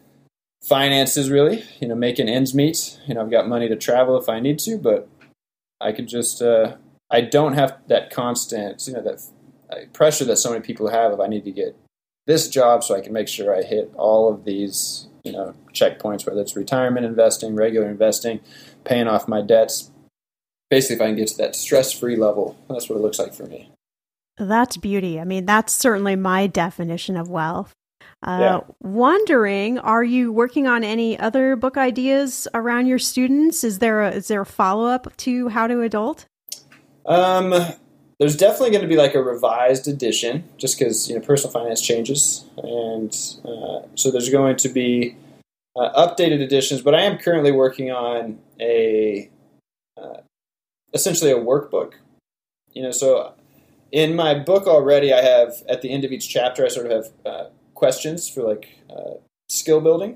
finances really, you know, making ends meet. You know, I've got money to travel if I need to, but I could just, uh, I don't have that constant, you know, that uh, pressure that so many people have of I need to get this job so I can make sure I hit all of these, you know, checkpoints, whether it's retirement investing, regular investing, paying off my debts. Basically, if I can get to that stress-free level, that's what it looks like for me. That's beauty. I mean, that's certainly my definition of wealth. Uh, yeah. Wondering, are you working on any other book ideas around your students? Is there a, is there a follow-up to How to Adult? Um, there's definitely going to be like a revised edition, just because, you know, personal finance changes. And uh, so there's going to be uh, updated editions, but I am currently working on a, uh, essentially a workbook. You know, so in my book already, I have, at the end of each chapter, I sort of have uh, questions for like uh, skill building.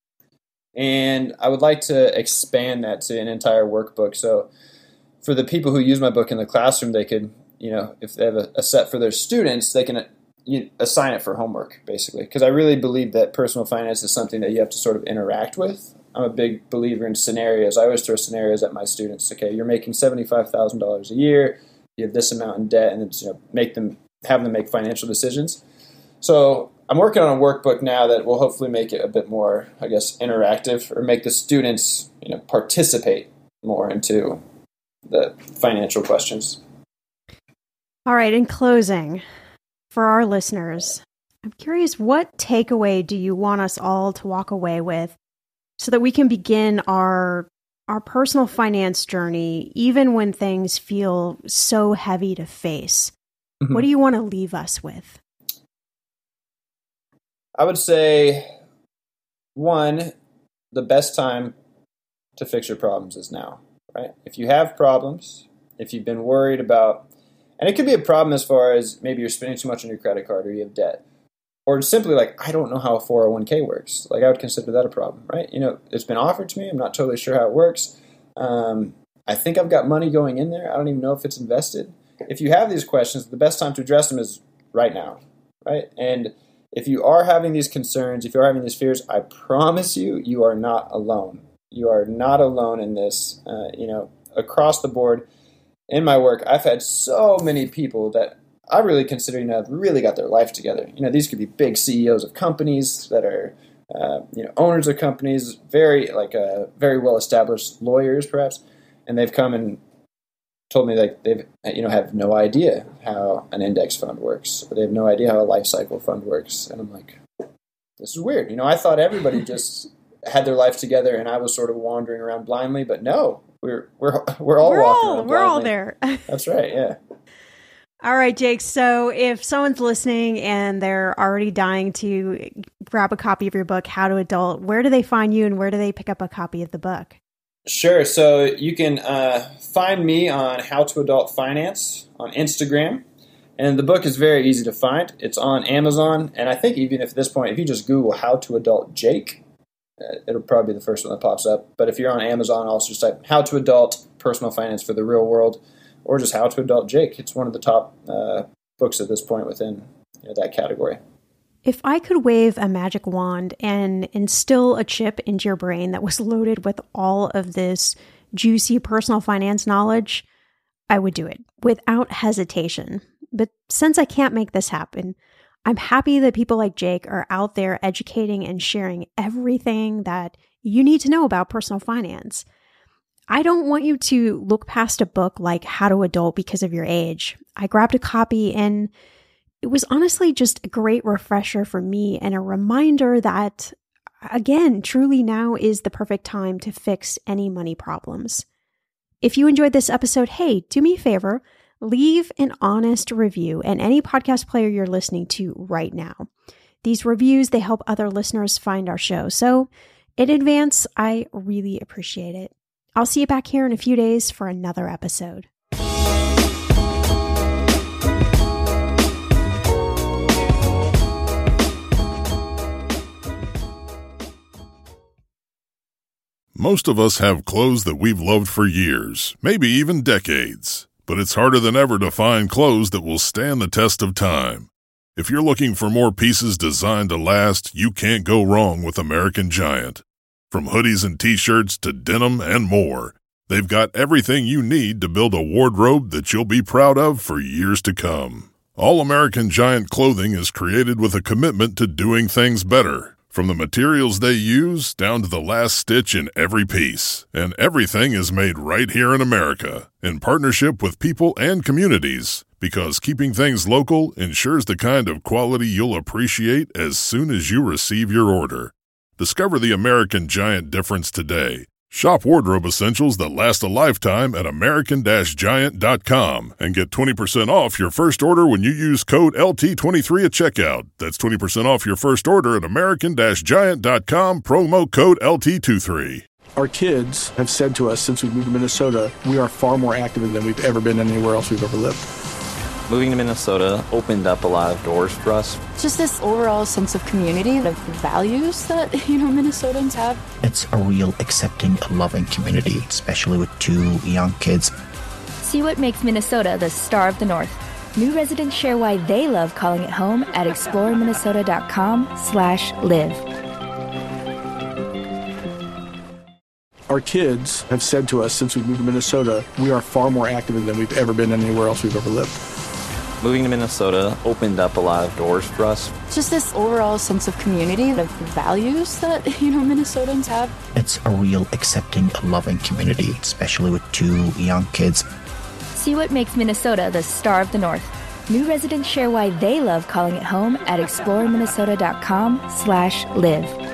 And I would like to expand that to an entire workbook. So for the people who use my book in the classroom, they could, you know, if they have a, a set for their students, they can uh, you, assign it for homework, basically. Because I really believe that personal finance is something that you have to sort of interact with. I'm a big believer in scenarios. I always throw scenarios at my students. Okay, you're making seventy-five thousand dollars a year. You have this amount in debt, and then, you know, make them have them make financial decisions. So I'm working on a workbook now that will hopefully make it a bit more, I guess, interactive, or make the students, you know, participate more into the financial questions. All right, in closing, for our listeners, I'm curious, what takeaway do you want us all to walk away with so that we can begin our our personal finance journey, even when things feel so heavy to face? Mm-hmm. What do you want to leave us with? I would say, one, the best time to fix your problems is now, right? If you have problems, if you've been worried about, and it could be a problem as far as maybe you're spending too much on your credit card or you have debt, or simply like, I don't know how a four oh one k works. Like, I would consider that a problem, right? You know, it's been offered to me. I'm not totally sure how it works. Um, I think I've got money going in there. I don't even know if it's invested. If you have these questions, the best time to address them is right now, right? And if you are having these concerns, if you're having these fears, I promise you, you are not alone. You are not alone in this. Uh, you know, across the board in my work, I've had so many people that I really consider, you know, have really got their life together. You know, these could be big C E Os of companies that are, uh, you know, owners of companies, very like uh, very well established lawyers, perhaps, and they've come and told me like they've you know have no idea how an index fund works, or they have no idea how a life cycle fund works, and I'm like, this is weird. You know, I thought everybody just had their life together, and I was sort of wandering around blindly, but no, we're we're we're all we're walking all, around we're all blindly. there. That's right. Yeah. All right, Jake. So if someone's listening and they're already dying to grab a copy of your book, How to Adult, where do they find you and where do they pick up a copy of the book? Sure. So you can uh, find me on How to Adult Finance on Instagram. And the book is very easy to find. It's on Amazon. And I think even if at this point, if you just Google How to Adult Jake, uh, it'll probably be the first one that pops up. But if you're on Amazon, also just type How to Adult Personal Finance for the Real World, or just How to Adult Jake. It's one of the top uh, books at this point within you know, that category. If I could wave a magic wand and instill a chip into your brain that was loaded with all of this juicy personal finance knowledge, I would do it without hesitation. But since I can't make this happen, I'm happy that people like Jake are out there educating and sharing everything that you need to know about personal finance. I don't want you to look past a book like How to Adult because of your age. I grabbed a copy and it was honestly just a great refresher for me and a reminder that, again, truly now is the perfect time to fix any money problems. If you enjoyed this episode, hey, do me a favor, leave an honest review in any podcast player you're listening to right now. These reviews, they help other listeners find our show. So in advance, I really appreciate it. I'll see you back here in a few days for another episode. Most of us have clothes that we've loved for years, maybe even decades. But it's harder than ever to find clothes that will stand the test of time. If you're looking for more pieces designed to last, you can't go wrong with American Giant. From hoodies and t-shirts to denim and more, they've got everything you need to build a wardrobe that you'll be proud of for years to come. All American Giant clothing is created with a commitment to doing things better. From the materials they use down to the last stitch in every piece. And everything is made right here in America, in partnership with people and communities, because keeping things local ensures the kind of quality you'll appreciate as soon as you receive your order. Discover the American Giant difference today. Shop wardrobe essentials that last a lifetime at American Giant dot com and get twenty percent off your first order when you use code L T twenty-three at checkout. That's twenty percent off your first order at American Giant dot com, promo code L T twenty-three. Our kids have said to us since we moved to Minnesota, we are far more active than we've ever been anywhere else we've ever lived. Moving to Minnesota opened up a lot of doors for us. Just this overall sense of community, the values that, you know, Minnesotans have. It's a real accepting, loving community, especially with two young kids. See what makes Minnesota the star of the North. New residents share why they love calling it home at explore minnesota dot com slash live. Our kids have said to us since we moved to Minnesota, we are far more active than we've ever been anywhere else we've ever lived. Moving to Minnesota opened up a lot of doors for us. Just this overall sense of community, the values that, you know, Minnesotans have. It's a real accepting, loving community, especially with two young kids. See what makes Minnesota the star of the North. New residents share why they love calling it home at explore minnesota dot com slash live.